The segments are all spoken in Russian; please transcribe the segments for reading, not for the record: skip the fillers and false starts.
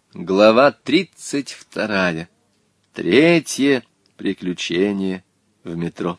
Глава 32. Третье приключение в метро.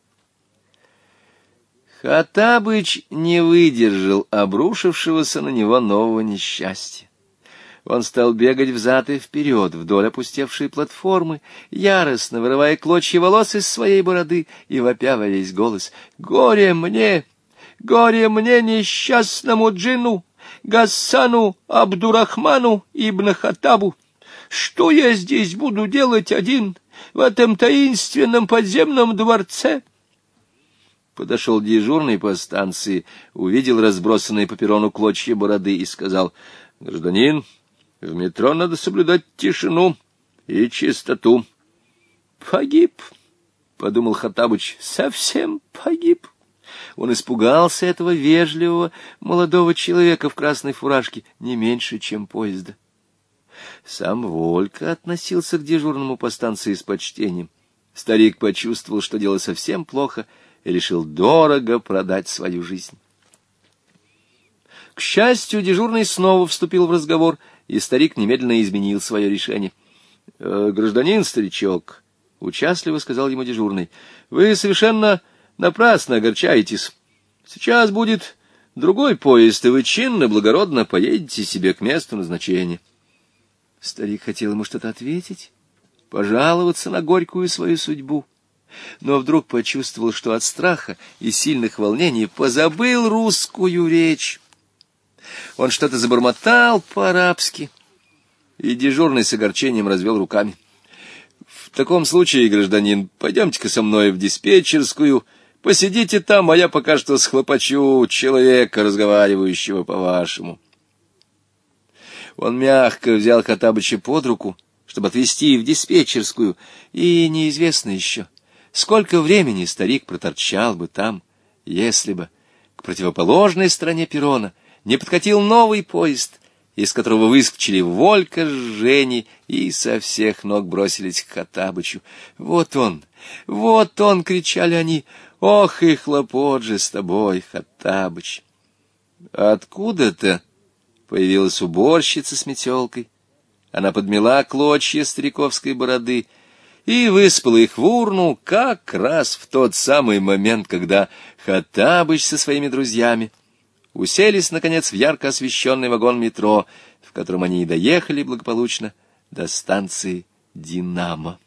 Хоттабыч не выдержал обрушившегося на него нового несчастья. Он стал бегать взад и вперед вдоль опустевшей платформы, яростно вырывая клочья волос из своей бороды и вопя во весь голос: Горе мне, несчастному джинну, Гассану Абдурахману ибн Хоттабу! Что я здесь буду делать один в этом таинственном подземном дворце?» Подошел дежурный по станции, увидел разбросанные по перрону клочья бороды и сказал: «Гражданин, в метро надо соблюдать тишину и чистоту». «Погиб», — подумал Хоттабыч, — «совсем погиб». Он испугался этого вежливого молодого человека в красной фуражке не меньше, чем поезда. Сам Волька относился к дежурному по станции с почтением. Старик почувствовал, что дело совсем плохо, и решил дорого продать свою жизнь. К счастью, дежурный снова вступил в разговор, и старик немедленно изменил свое решение. «Гражданин старичок», — участливо сказал ему дежурный, — «вы совершенно напрасно огорчаетесь. Сейчас будет другой поезд, и вы чинно, благородно поедете себе к месту назначения». Старик хотел ему что-то ответить, пожаловаться на горькую свою судьбу, но вдруг почувствовал, что от страха и сильных волнений позабыл русскую речь. Он что-то забормотал по-арабски, и дежурный с огорчением развел руками. «В таком случае, гражданин, пойдемте-ка со мной в диспетчерскую, посидите там, а я пока что схлопочу человека, разговаривающего по-вашему». Он мягко взял Хоттабыча под руку, чтобы отвезти в диспетчерскую, и неизвестно еще, сколько времени старик проторчал бы там, если бы к противоположной стороне перрона не подкатил новый поезд, из которого выскочили Волька с Женей и со всех ног бросились к Хоттабычу. «Вот он! Вот он!» — кричали они. «Ох и хлопот же с тобой, Хоттабыч!» Откуда-то появилась уборщица с метелкой. Она подмела клочья стариковской бороды и высыпала их в урну как раз в тот самый момент, когда Хоттабыч со своими друзьями уселись, наконец, в ярко освещенный вагон метро, в котором они и доехали благополучно до станции «Динамо».